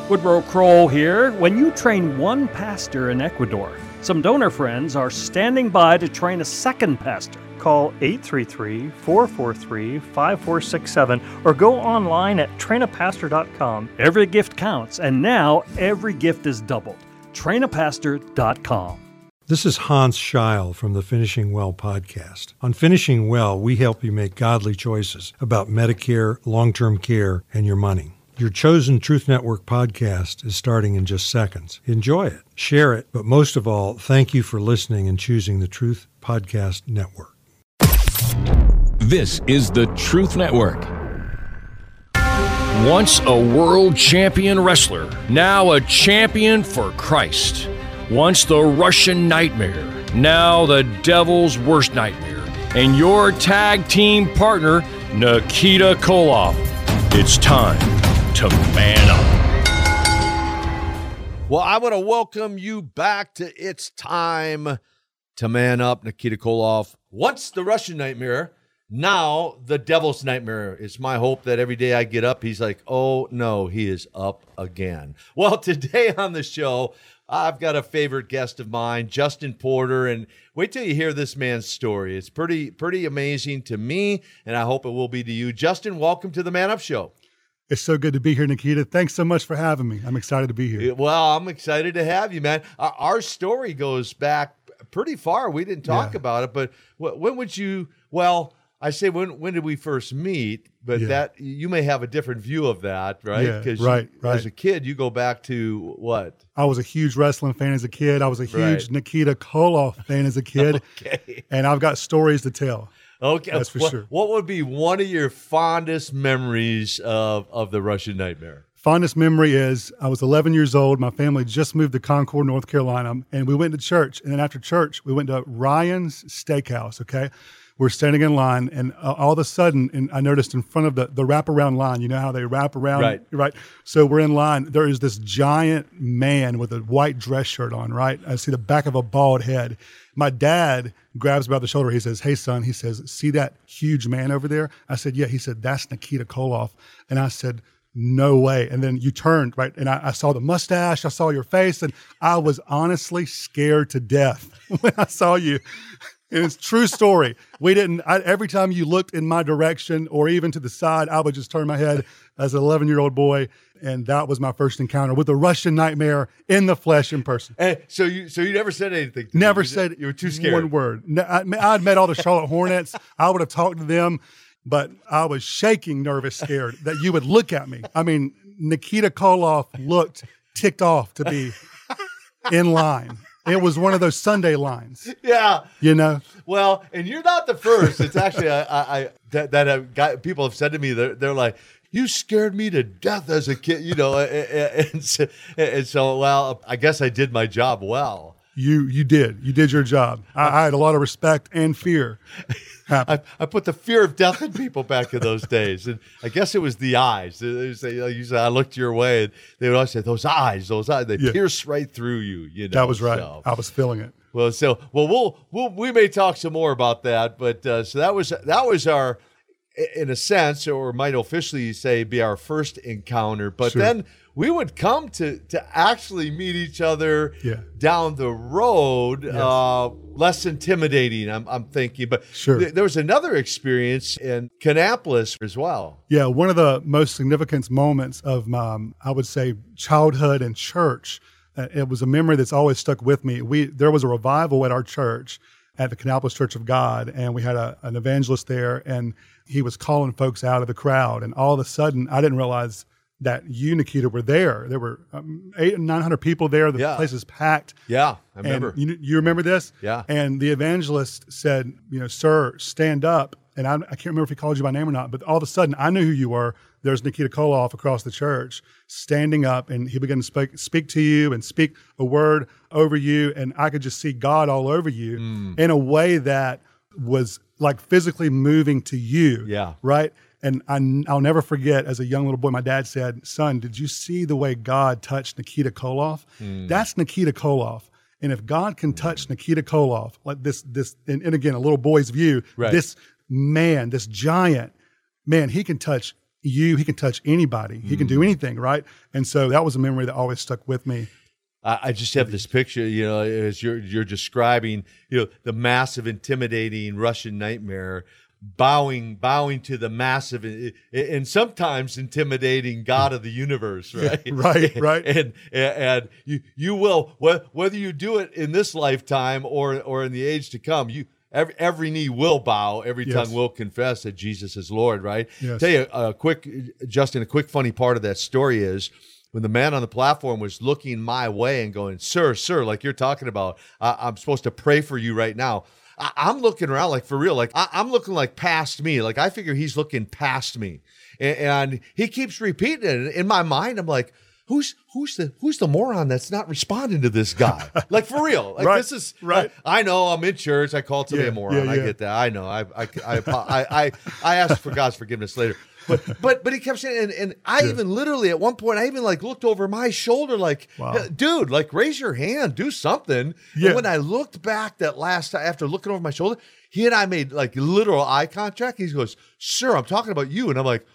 Woodrow Kroll here. When you train one pastor in Ecuador, some donor friends are standing by to train a second pastor. Call 833-443-5467 or go online at trainapastor.com. Every gift counts, and now every gift is doubled. trainapastor.com. This is Hans Scheil from the Finishing Well podcast. On Finishing Well, we help you make godly choices about Medicare, long-term care, and your money. Your chosen Truth Network podcast is starting in just seconds. Enjoy it, share it, but most of all, thank you for listening and choosing the Truth Podcast Network. This is the Truth Network. Once a world champion wrestler, now a champion for Christ. Once the Russian nightmare, now the devil's worst nightmare. And your tag team partner, Nikita Koloff. It's time to man up. Well, I want to welcome you back to It's Time to Man Up. Nikita Koloff. Once the Russian nightmare, now the devil's nightmare. It's my hope that every day I get up, he's like, oh no, he is up again. Well, today on the show, I've got a favorite guest of mine, Justin Porter, and wait till you hear this man's story. It's pretty amazing to me, and I hope it will be to you. Justin, welcome to the Man Up Show. It's so good to be here, Nikita. Thanks so much for having me. I'm excited to be here. Well, I'm excited to have you, man. Our story goes back pretty far. We didn't talk about it, but when would you, well, I say when did we first meet, but that you may have a different view of that, right? Yeah, Because right. as a kid, you go back to what? I was a huge wrestling fan as a kid. I was a huge Nikita Koloff fan as a kid. Okay. And I've got stories to tell. Okay. That's for sure. What would be one of your fondest memories of the Russian nightmare? Fondest memory is I was 11 years old. My family just moved to Concord, North Carolina, and we went to church. And then after church, we went to Ryan's Steakhouse, okay? We're standing in line, and all of a sudden, and I noticed in front of the wraparound line, you know how they wrap around? Right. So we're in line. There is this giant man with a white dress shirt on, right? I see the back of a bald head. My dad grabs me by the shoulder. He says, hey, son, he says, see that huge man over there? I said, yeah. He said, that's Nikita Koloff. And I said, no way. And then you turned, right? And I saw the mustache. I saw your face. And I was honestly scared to death when I saw you. And it's a true story. Every time you looked in my direction or even to the side, I would just turn my head as an 11-year-old boy. And that was my first encounter with the Russian nightmare in the flesh in person. Hey, so you never said anything to Never me. said you were too scared. One word. I'd met all the Charlotte Hornets. I would have talked to them, but I was shaking, nervous, scared that you would look at me. I mean, Nikita Koloff looked ticked off to be in line. It was one of those Sunday lines. Yeah. You know? Well, and you're not the first. It's actually people have said to me, they're like, you scared me to death as a kid, you know, and so, well, I guess I did my job well. You did. You did your job. I had a lot of respect and fear. I put the fear of death in people back in those days. And I guess it was the eyes. They say, usually I looked your way, and they would always say, those eyes, they pierce right through you. You know, that was right. So. I was feeling it. Well, we may talk some more about that, but so that was our, in a sense, or might officially say, be our first encounter. But Sure. then we would come to actually meet each other down the road, less intimidating, I'm thinking. But Sure. There was another experience in Kannapolis as well. Yeah, one of the most significant moments of my, I would say, childhood and church. It was a memory that's always stuck with me. There was a revival at our church, at the Kannapolis Church of God, and we had an evangelist there, and he was calling folks out of the crowd. And all of a sudden, I didn't realize that you, Nikita, were there. There were 800 or 900 people there. The place is packed. Yeah, I remember. And you remember this? Yeah. And the evangelist said, sir, stand up. And I can't remember if he called you by name or not, but all of a sudden, I knew who you were. There's Nikita Koloff across the church standing up, and he began to speak to you and speak a word over you, and I could just see God all over you in a way that was like physically moving to you. Yeah. Right? And I'll never forget, as a young little boy, my dad said, son, did you see the way God touched Nikita Koloff? That's Nikita Koloff. And if God can touch Nikita Koloff, like this, and again, a little boy's view, this man, this giant, man, he can touch He can touch anybody. He can do anything, right? And so that was a memory that always stuck with me. I just have this picture, as you're describing, the massive, intimidating Russian nightmare, bowing to the massive and sometimes intimidating God of the universe, right? Right. And you will, whether you do it in this lifetime or in the age to come, every knee will bow, every tongue will confess that Jesus is Lord, right? Yes. Tell you Justin, a quick funny part of that story is when the man on the platform was looking my way and going, sir, like you're talking about, I'm supposed to pray for you right now. I'm looking around like for real, like I'm looking like past me. Like I figure he's looking past me, and he keeps repeating it. In my mind, I'm like, who's the moron that's not responding to this guy? Like for real, like this is right. I know I'm in church. I called somebody a moron. I get that. I know. I asked for God's forgiveness later. But he kept saying, and I even literally at one point, I even like looked over my shoulder, like, dude, like raise your hand, do something. Yeah. And when I looked back that last time, after looking over my shoulder, he and I made like literal eye contact. He goes, sir, I'm talking about you. And I'm like,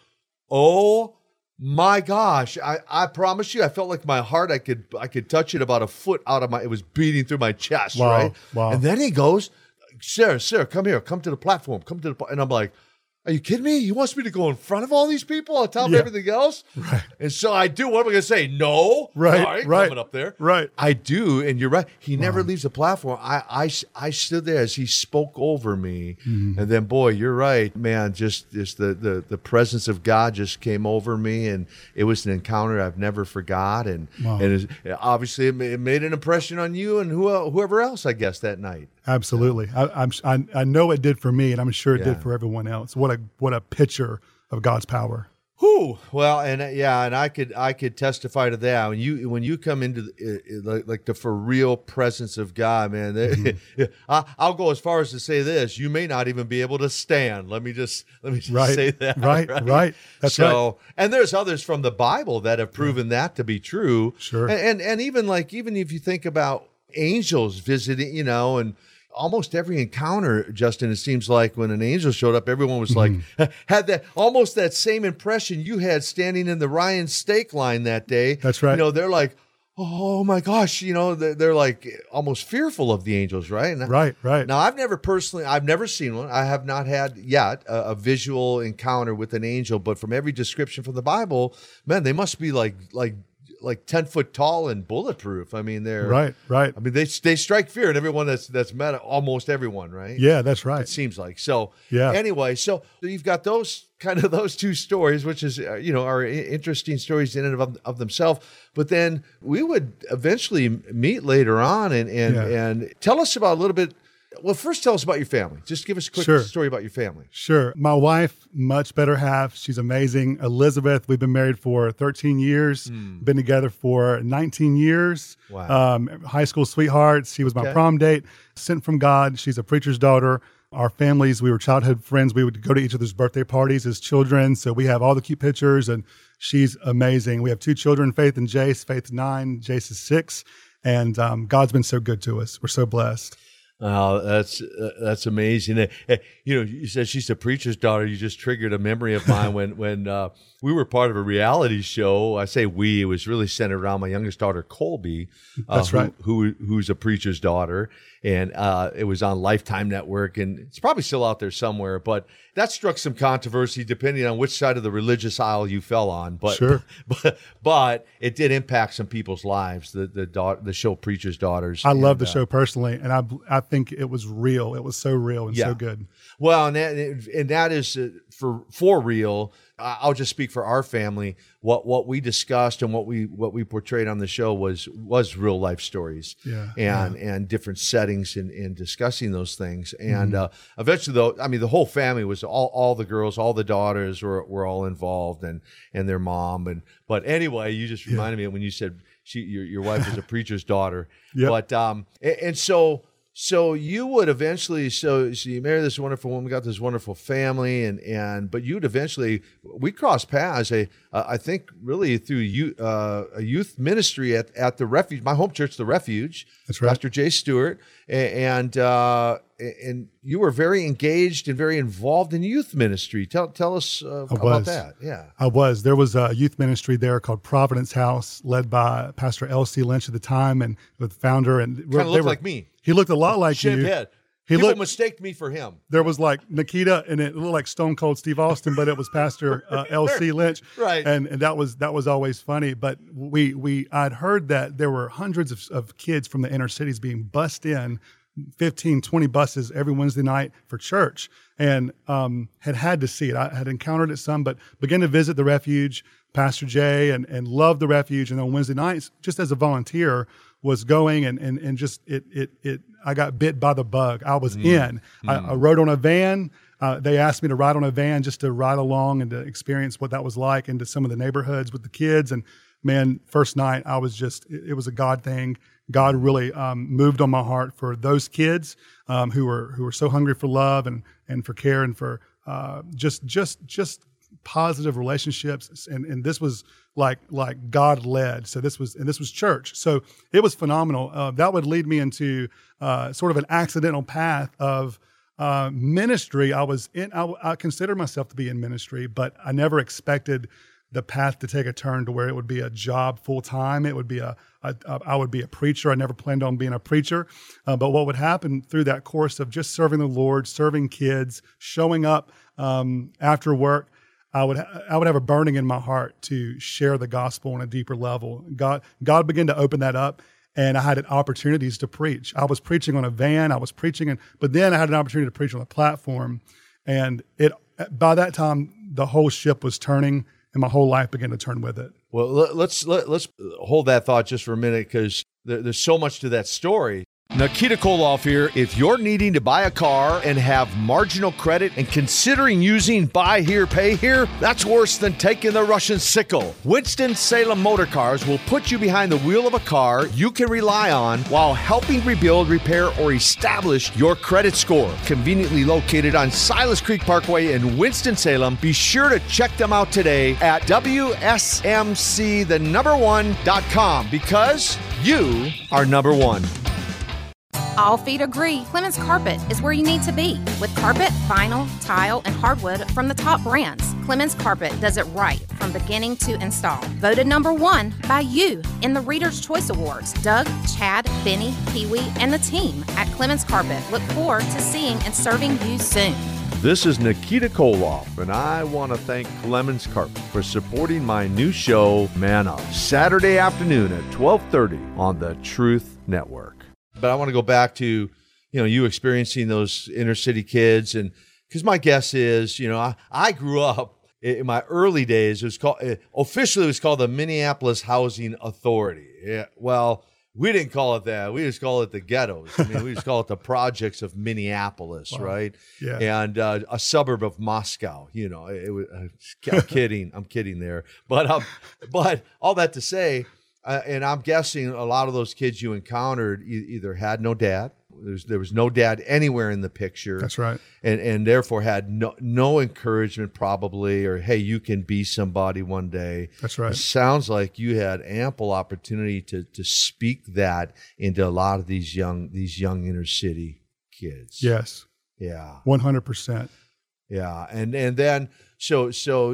oh my gosh. I promise you, I felt like my heart, I could touch it about a foot out of it was beating through my chest. Right. Wow. And then he goes, sir, come here, come to the platform, and I'm like, are you kidding me? He wants me to go in front of all these people on top of everything else? Right. And so I do. What am I going to say? No. Right. Coming up there. Right. I do. And you're right. He never leaves the platform. I stood there as he spoke over me. Mm-hmm. And then, boy, you're right, man. Just the presence of God just came over me. And it was an encounter I've never forgot. And obviously it made an impression on you and whoever else, I guess, that night. Absolutely. I know it did for me, and I'm sure it did for everyone else. What a picture of God's power. Whew. Well, and I could testify to that. When you come into like the for real presence of God, man. I'll go as far as to say this: you may not even be able to stand. Let me just say that. Right. That's right. And there's others from the Bible that have proven that to be true. Sure. And even if you think about angels visiting, and almost every encounter, Justin, it seems like when an angel showed up, everyone was like, had that same impression you had standing in the Ryan steak line that day. That's right. They're like, oh my gosh, they're like almost fearful of the angels, right? Right. Now, I've never seen one. I have not had yet a visual encounter with an angel, but from every description from the Bible, man, they must be like 10 foot tall and bulletproof. I mean, they're right. I mean, they strike fear in everyone that's met, almost everyone, right? Yeah, that's right. It seems like. So yeah. Anyway, so you've got those two stories, which is are interesting stories in and of themselves. But then we would eventually meet later on and tell us about a little bit. Well, first tell us about your family. Just give us a quick story about your family. Sure. My wife, much better half. She's amazing. Elizabeth, we've been married for 13 years, been together for 19 years. Wow. High school sweethearts. She was my prom date, sent from God. She's a preacher's daughter. Our families, we were childhood friends. We would go to each other's birthday parties as children. So we have all the cute pictures, and she's amazing. We have 2 children, Faith and Jace. Faith's 9, Jace is 6. And God's been so good to us. We're so blessed. Oh, that's amazing. You said she's a preacher's daughter. You just triggered a memory of mine when we were part of a reality show. I say we, it was really centered around my youngest daughter, Colby. That's right. Who's a preacher's daughter. And it was on Lifetime Network, and it's probably still out there somewhere. But that struck some controversy depending on which side of the religious aisle you fell on. But sure. but it did impact some people's lives. The show Preacher's Daughters. I love the show personally, and I think it was real. It was so real and so good. Well, and that is for real. I'll just speak for our family. What we discussed and what we portrayed on the show was real life stories, and different settings in discussing those things. And eventually, though, I mean, the whole family was all the girls, all the daughters were all involved, and their mom. But anyway, you just reminded me when you said your wife was a preacher's daughter. Yep. But and so you would eventually, so you married this wonderful woman, got this wonderful family, but you'd eventually, we crossed paths, I think really through a youth ministry at the Refuge, my home church, the Refuge. That's right. Pastor Jay Stewart, and and you were very engaged and very involved in youth ministry. Tell us about that. Yeah, I was. There was a youth ministry there called Providence House, led by Pastor L.C. Lynch at the time, and the founder. And kind of looked like me. He looked a lot like Shaved you. head. He People looked. mistaked me for him. There was like Nikita, and it looked like Stone Cold Steve Austin, but it was Pastor L.C. Lynch, Right. And that was always funny. But I'd heard that there were hundreds of kids from the inner cities being bussed in, 15, 20 buses every Wednesday night for church, and had to see it. I had encountered it some, but began to visit the refuge, Pastor Jay, and loved the refuge. And on Wednesday nights, just as a volunteer, was going and just I got bit by the bug. I was in. I rode on a van. They asked me to ride on a van just to ride along and to experience what that was like into some of the neighborhoods with the kids. And man, first night I was it was a God thing. God really moved on my heart for those kids who were so hungry for love and for care and for just positive relationships. And this was like God led. So this was church. So it was phenomenal. That would lead me into sort of an accidental path of ministry. I consider myself to be in ministry, but I never expected the path to take a turn to where it would be a job full time. It would be I would be a preacher. I never planned on being a preacher. But what would happen through that course of just serving the Lord, serving kids, showing up after work, I would have a burning in my heart to share the gospel on a deeper level. God began to open that up, and I had opportunities to preach. I was preaching on a van. But then I had an opportunity to preach on a platform, and by that time the whole ship was turning, and my whole life began to turn with it. Well, let's hold that thought just for a minute, because there's so much to that story. Nikita Koloff here. If you're needing to buy a car and have marginal credit and considering using buy here, pay here, that's worse than taking the Russian sickle. Winston-Salem Motor Cars will put you behind the wheel of a car you can rely on while helping rebuild, repair, or establish your credit score. Conveniently located on Silas Creek Parkway in Winston-Salem, be sure to check them out today at WSMC1.com, because you are number one. All feet agree Clemens Carpet is where you need to be. With carpet, vinyl, tile, and hardwood from the top brands, Clemens Carpet does it right from beginning to install. Voted number one by you in the Reader's Choice Awards. Doug, Chad, Benny, Pee-wee, and the team at Clemens Carpet look forward to seeing and serving you soon. This is Nikita Koloff, and I want to thank Clemens Carpet for supporting my new show, Man Up, Saturday afternoon at 12:30 on the Truth Network. But I want to go back to, you experiencing those inner city kids, and because my guess is, I grew up in my early days. It was called the Minneapolis Housing Authority. Yeah, well, we didn't call it that. We just call it the ghettos. I mean, we just call it the projects of Minneapolis, wow. Right? Yeah. And a suburb of Moscow. I'm kidding there, but all that to say. And I'm guessing a lot of those kids you encountered either had no dad. There was no dad anywhere in the picture. That's right. And therefore had no encouragement probably, or, hey, you can be somebody one day. That's right. It sounds like you had ample opportunity to speak that into a lot of these young inner city kids. Yes. Yeah. 100%. Yeah. And then so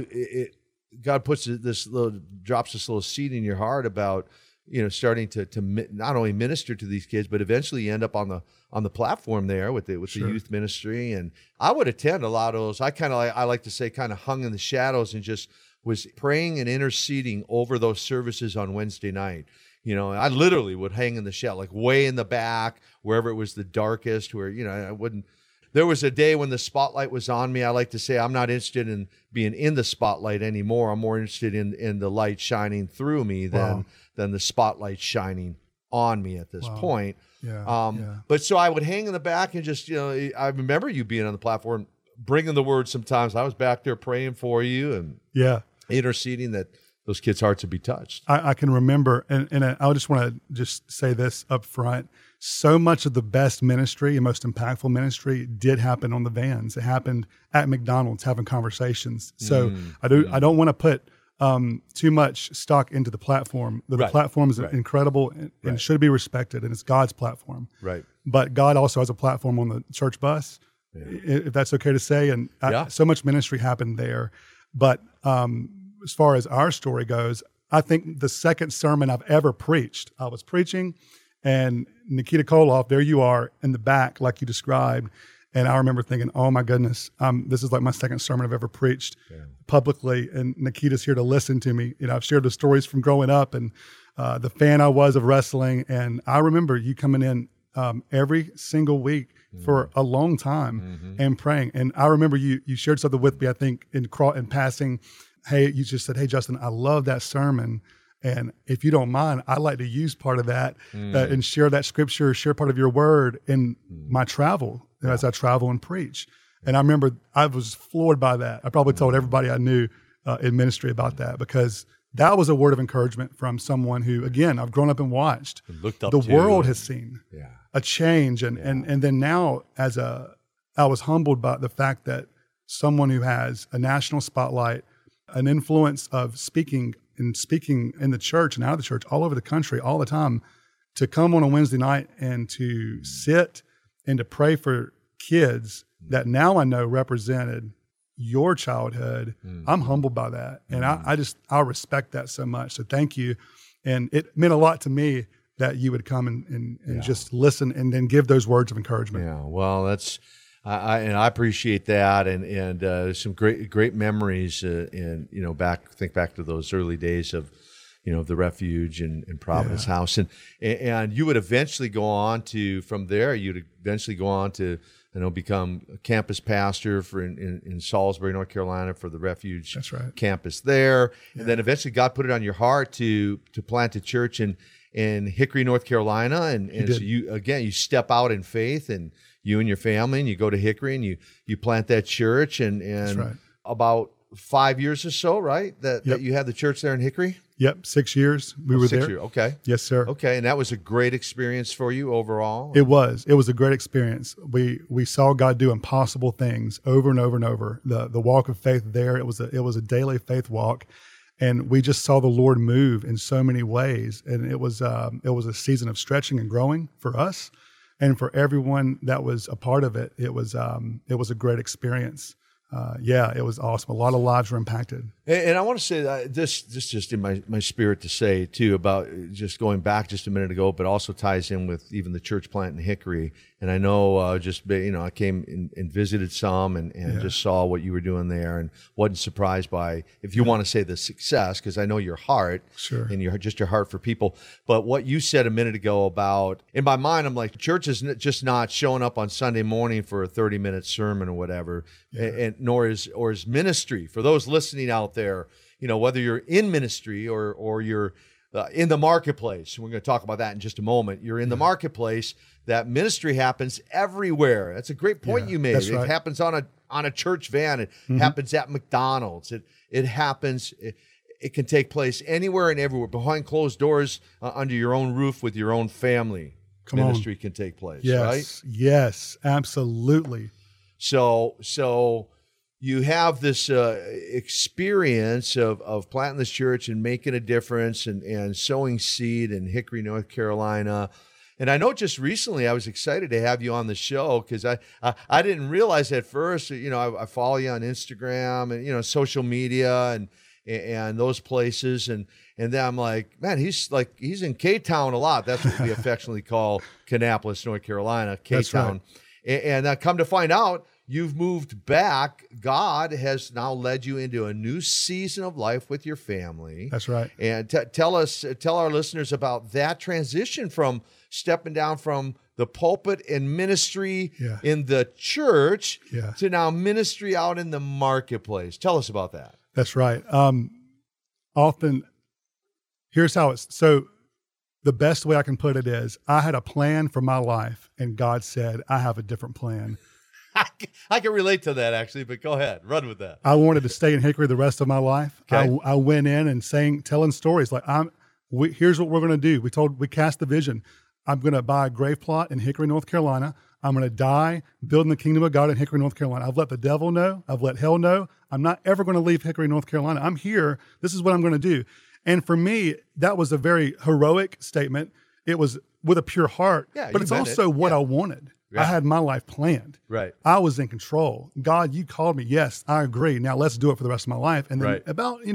God drops this little seed in your heart about, starting to not only minister to these kids, but eventually you end up on the platform there with the Sure. youth ministry. And I would attend a lot of those. I like to say kind of hung in the shadows and just was praying and interceding over those services on Wednesday night. I literally would hang in the shadow, like way in the back, wherever it was the darkest, where, I wouldn't. There was a day when the spotlight was on me. I like to say I'm not interested in being in the spotlight anymore. I'm more interested in the light shining through me than the spotlight shining on me at this point. Yeah, But so I would hang in the back and just, I remember you being on the platform, bringing the word sometimes. I was back there praying for you and interceding that those kids' hearts would be touched. I can remember, and I just want to just say this up front. So much of the best ministry and most impactful ministry did happen on the vans. It happened at McDonald's having conversations. So I don't want to put too much stock into the platform. The Right. platform is Right. incredible and Right. should be respected, and it's God's platform. Right. But God also has a platform on the church bus, if that's okay to say. And Yeah. so much ministry happened there. But as far as our story goes, I think the second sermon I've ever preached, I was preaching, and Nikita Koloff, there you are in the back, like you described. And I remember thinking, oh my goodness, this is like my second sermon I've ever preached publicly. And Nikita's here to listen to me. I've shared the stories from growing up and the fan I was of wrestling. And I remember you coming in every single week for a long time and praying. And I remember you shared something with me, I think, in passing. Hey, you just said, hey, Justin, I love that sermon. And if you don't mind, I'd like to use part of that and share that scripture, share part of your word in my travel as I travel and preach. And I remember I was floored by that. I probably told everybody I knew in ministry about that, because that was a word of encouragement from someone who, again, I've grown up and watched. Looked up the to. world has seen a change. And then now I was humbled by the fact that someone who has a national spotlight, an influence of speaking in the church and out of the church all over the country all the time, to come on a Wednesday night and to sit and to pray for kids that now I know represented your childhood. I'm humbled by that. And I respect that so much. So thank you. And it meant a lot to me that you would come and just listen and then give those words of encouragement. Yeah, well, that's I appreciate that, and some great memories. And think back to those early days of the Refuge and Providence House, and you would eventually go on to become a campus pastor in Salisbury, North Carolina, for the Refuge campus there, and then eventually God put it on your heart to plant a church in Hickory, North Carolina, and so you step out in faith, and you and your family, and you go to Hickory and you plant that church, and about 5 years or so, right? That you had the church there in Hickory? Yep, 6 years we were 6 there. years, okay. Yes, sir. Okay, and that was a great experience for you overall? It was a great experience. We saw God do impossible things over and over and over. The walk of faith there, it was a daily faith walk. And we just saw the Lord move in so many ways. And it was a season of stretching and growing for us. And for everyone that was a part of it, it was a great experience. It was awesome. A lot of lives were impacted. And I want to say that this just in my spirit to say too, about just going back just a minute ago, but also ties in with even the church plant in Hickory. And I know I came and visited some and just saw what you were doing there, and wasn't surprised by, if you want to say, the success, because I know your heart and your heart for people. But what you said a minute ago about, in my mind, I'm like, church is just not showing up on Sunday morning for a 30-minute sermon or whatever, and nor is ministry. For those listening out there, whether you're in ministry or you're in the marketplace, we're going to talk about that in just a moment. You're in the marketplace. That ministry happens everywhere. That's a great point you made. It happens on a church van. It happens at McDonald's. It happens. It can take place anywhere and everywhere, behind closed doors, under your own roof with your own family. Ministry can take place. Right? Yes, absolutely. So you have this experience of planting this church and making a difference and sowing seed in Hickory, North Carolina. And I know just recently I was excited to have you on the show, because I didn't realize at first, I follow you on Instagram and, social media and those places. And then I'm like, man, he's in K-Town a lot. That's what we affectionately call Kannapolis, North Carolina, K-Town. Right. And come to find out, you've moved back. God has now led you into a new season of life with your family. That's right. And tell our listeners about that transition from stepping down from the pulpit and ministry in the church to now ministry out in the marketplace. Tell us about that. That's right. Often, here's how so the best way I can put it is, I had a plan for my life, and God said, I have a different plan. I can relate to that, actually, but go ahead. Run with that. I wanted to stay in Hickory the rest of my life. Okay. I went in and telling stories like, here's what we're going to do. We cast the vision. I'm going to buy a grave plot in Hickory, North Carolina. I'm going to die building the kingdom of God in Hickory, North Carolina. I've let the devil know. I've let hell know. I'm not ever going to leave Hickory, North Carolina. I'm here. This is what I'm going to do. And for me, that was a very heroic statement. It was with a pure heart, but it's also what I wanted. I had my life planned. Right. I was in control. God, you called me. Yes, I agree. Now let's do it for the rest of my life. And then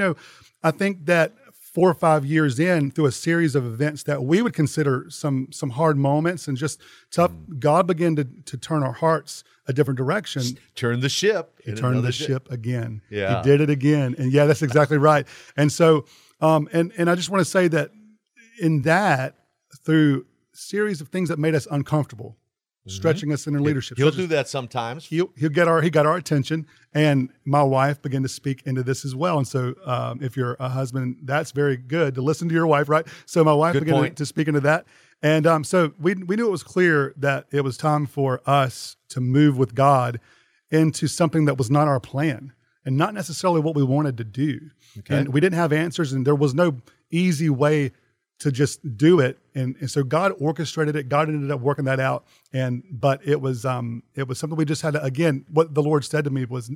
I think that 4 or 5 years in, through a series of events that we would consider some hard moments and just tough, God began to turn our hearts a different direction. Turn the ship. He turned the ship again. Yeah. He did it again. And yeah, that's exactly right. And so, and I just want to say that in that, through a series of things that made us uncomfortable, stretching us in our leadership. He'll do that sometimes. He got our attention, and my wife began to speak into this as well. And so, if you're a husband, that's very good to listen to your wife, right? So my wife began to speak into that, and so we knew it was clear that it was time for us to move with God into something that was not our plan and not necessarily what we wanted to do. Okay. And we didn't have answers, and there was no easy way to just do it. And so God orchestrated it. God ended up working that out. But it was something we just had to, again, what the Lord said to me was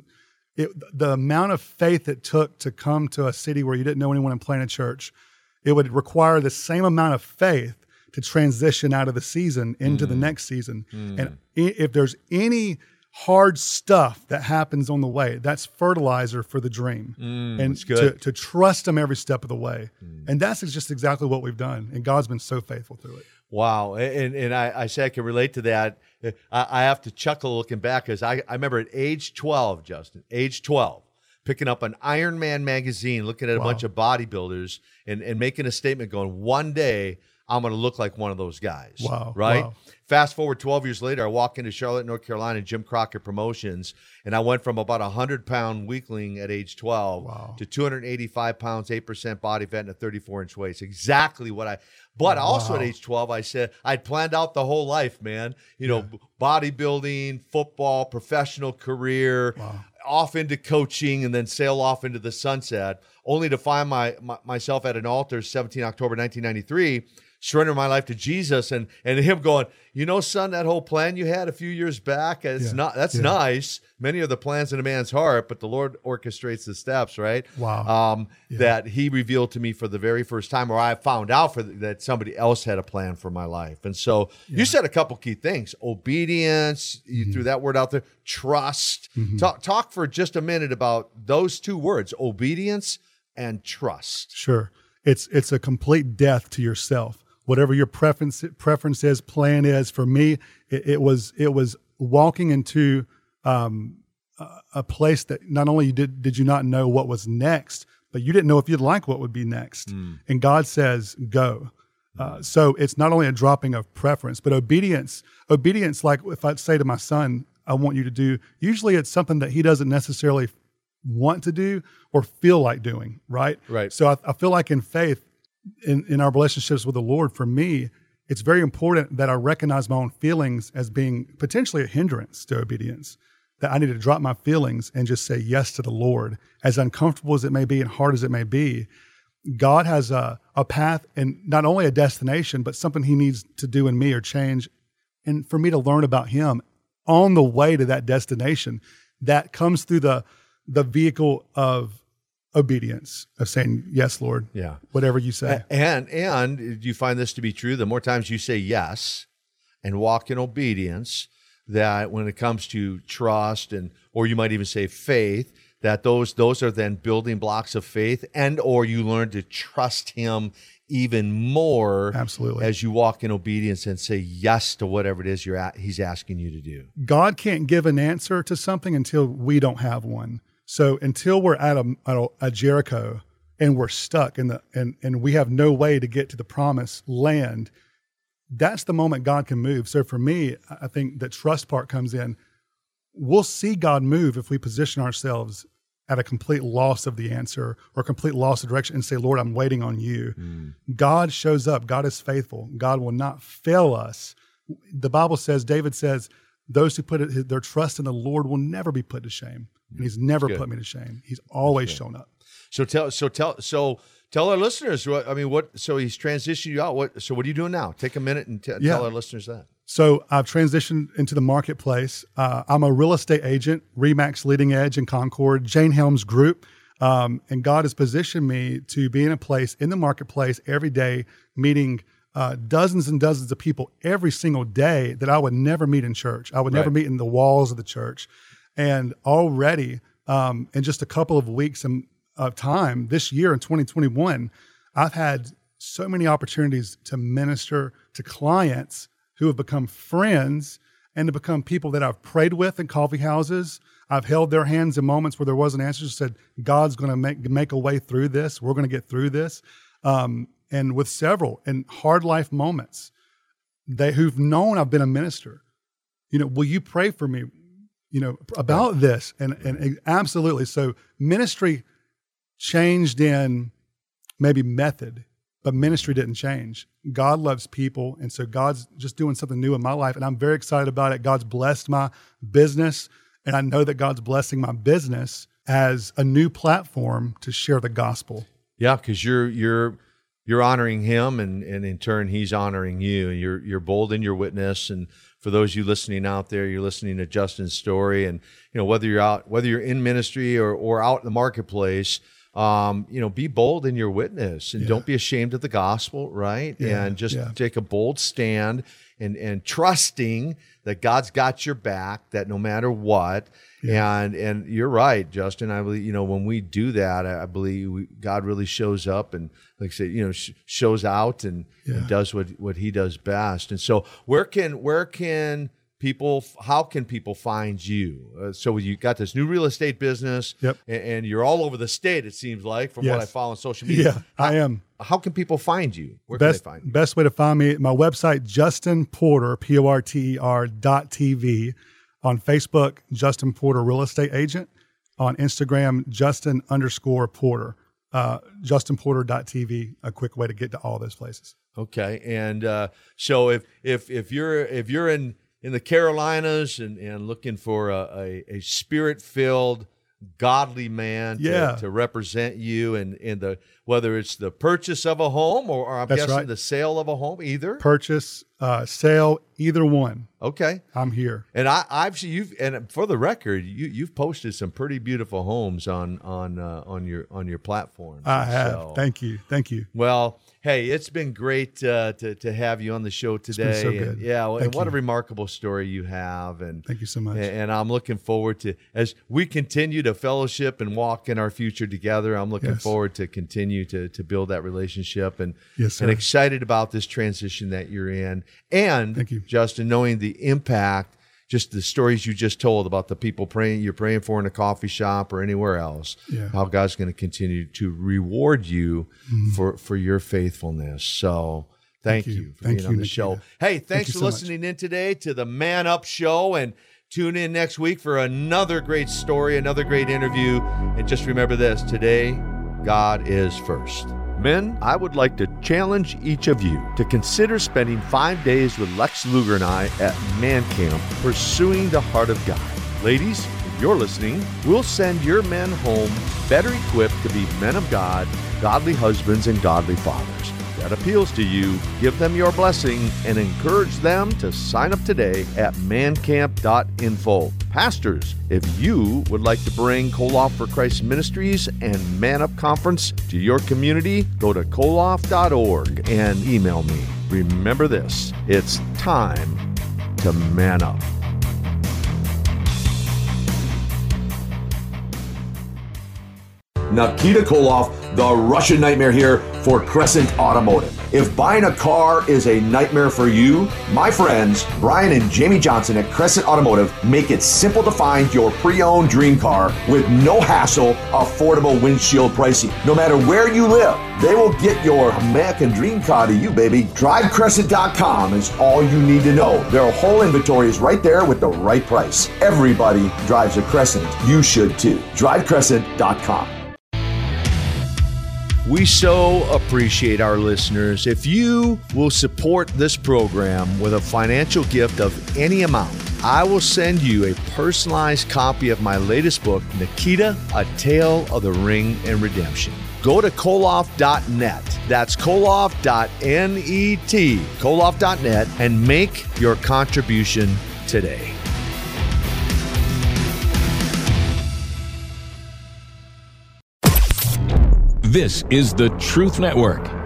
the amount of faith it took to come to a city where you didn't know anyone and plant a church. It would require the same amount of faith to transition out of the season into the next season. And if there's any hard stuff that happens on the way, that's fertilizer for the dream. And to trust him every step of the way. And that's just exactly what we've done. And God's been so faithful through it. Wow. And I say I can relate to that. I have to chuckle looking back because I remember at age 12, Justin, age 12, picking up an Iron Man magazine, looking at a bunch of bodybuilders and making a statement going, one day I'm going to look like one of those guys. Wow. Right? Wow. Fast forward 12 years later, I walk into Charlotte, North Carolina, Jim Crockett Promotions, and I went from about a 100-pound weakling at age 12 to 285 pounds, 8% body fat, and a 34-inch waist. Exactly what But also at age 12, I said, I'd planned out the whole life, man. Bodybuilding, football, professional career, off into coaching, and then sail off into the sunset, only to find myself at an altar 17 October 1993, surrender my life to Jesus, and him going, son, that whole plan you had a few years back, that's nice. Many are the plans in a man's heart, but the Lord orchestrates the steps, right? Wow. That he revealed to me for the very first time, or I found out that somebody else had a plan for my life. And so you said a couple key things: obedience, you threw that word out there, trust. Talk for just a minute about those two words, obedience and trust. Sure. It's a complete death to yourself. Whatever your preference is, plan is. For me, it was walking into a place that not only did you not know what was next, but you didn't know if you'd like what would be next. And God says, go. So it's not only a dropping of preference, but obedience, like if I say to my son, I want you to do, usually it's something that he doesn't necessarily want to do or feel like doing, right? Right. So I feel like in faith, in our relationships with the Lord, for me, it's very important that I recognize my own feelings as being potentially a hindrance to obedience, that I need to drop my feelings and just say yes to the Lord. As uncomfortable as it may be and hard as it may be, God has a path and not only a destination, but something he needs to do in me or change. And for me to learn about him on the way to that destination, that comes through the vehicle of obedience, of saying, yes, Lord, whatever you say. And you find this to be true, the more times you say yes and walk in obedience, that when it comes to trust or you might even say faith, that those are then building blocks of faith, and or you learn to trust him even more. Absolutely. As you walk in obedience and say yes to whatever it is he's asking you to do. God can't give an answer to something until we don't have one. So until we're at a Jericho and we're stuck and we have no way to get to the promised land, that's the moment God can move. So for me, I think the trust part comes in. We'll see God move if we position ourselves at a complete loss of the answer or complete loss of direction and say, Lord, I'm waiting on you. God shows up. God is faithful. God will not fail us. The Bible says, David says, those who put their trust in the Lord will never be put to shame. And he's never put me to shame. He's always shown up. So tell our listeners. So he's transitioned you out. So what are you doing now? Take a minute and tell our listeners that. So I've transitioned into the marketplace. I'm a real estate agent, RE/MAX Leading Edge in Concord, Jane Helms Group. And God has positioned me to be in a place in the marketplace every day, meeting dozens and dozens of people every single day that I would never meet in church. I would never meet in the walls of the church. And already in just a couple of weeks of time this year in 2021, I've had so many opportunities to minister to clients who have become friends and to become people that I've prayed with in coffee houses. I've held their hands in moments where there wasn't answers, said, God's going to make a way through this. We're going to get through this. And with several in hard life moments, who've known I've been a minister, will you pray for me, about this? And absolutely. So ministry changed in maybe method, but ministry didn't change. God loves people. And so God's just doing something new in my life. And I'm very excited about it. God's blessed my business. And I know that God's blessing my business as a new platform to share the gospel. Yeah, because you're honoring him, and in turn, he's honoring you. And you're bold in your witness. And for those of you listening out there, you're listening to Justin's story. And whether you're in ministry or out in the marketplace, be bold in your witness, and don't be ashamed of the gospel, right? Yeah, and just take a bold stand and trusting that God's got your back, that no matter what. Yeah. And you're right, Justin. I believe, when we do that, I believe God really shows up and, like I said, shows out and does what he does best. And so how can people find you? So you got this new real estate business, and you're all over the state, it seems like, from what I follow on social media. Yeah, I am. How can people find you? Where can they find you? Best way to find me, my website, Justin Porter, PORTER.TV. On Facebook, Justin Porter Real Estate Agent. On Instagram, Justin_Porter. JustinPorter.TV, a quick way to get to all those places. Okay, and so if you're in the Carolinas and looking for a spirit-filled, godly man to represent you in whether it's the purchase of a home or I'm guessing the sale of a home, either purchase, sale, either one. Okay, I'm here. And I've seen and for the record, you've posted some pretty beautiful homes on your platform. I have. So, thank you. Well, hey, it's been great to have you on the show today. It's been so good. And what a remarkable story you have. And thank you so much. And I'm looking forward to, as we continue to fellowship and walk in our future together, I'm looking forward to continue to build that relationship and excited about this transition that you're in. And thank you, Justin, knowing the impact, just the stories you just told about the people you're praying for in a coffee shop or anywhere else, how God's going to continue to reward you for your faithfulness. So thank you for being on the show. Hey, thanks for listening in today to the Man Up Show, and tune in next week for another great story, another great interview. And just remember this, today, God is first. Men, I would like to challenge each of you to consider spending 5 days with Lex Luger and I at Man Camp, pursuing the heart of God. Ladies, if you're listening, we'll send your men home better equipped to be men of God, godly husbands, and godly fathers. If that appeals to you, give them your blessing and encourage them to sign up today at mancamp.info. Pastors, if you would like to bring Koloff for Christ Ministries and Man Up Conference to your community, go to koloff.org and email me. Remember this, it's time to man up. Nikita Koloff, the Russian Nightmare here for Crescent Automotive. If buying a car is a nightmare for you, my friends Brian and Jamie Johnson at Crescent Automotive make it simple to find your pre-owned dream car with no hassle, affordable windshield pricing. No matter where you live, they will get your American dream car to you, baby. DriveCrescent.com is all you need to know. Their whole inventory is right there with the right price. Everybody drives a Crescent. You should too. DriveCrescent.com. We so appreciate our listeners. If you will support this program with a financial gift of any amount, I will send you a personalized copy of my latest book, Nikita, A Tale of the Ring and Redemption. Go to Koloff.net. That's Koloff.net, Koloff.net, and make your contribution today. This is the Truth Network.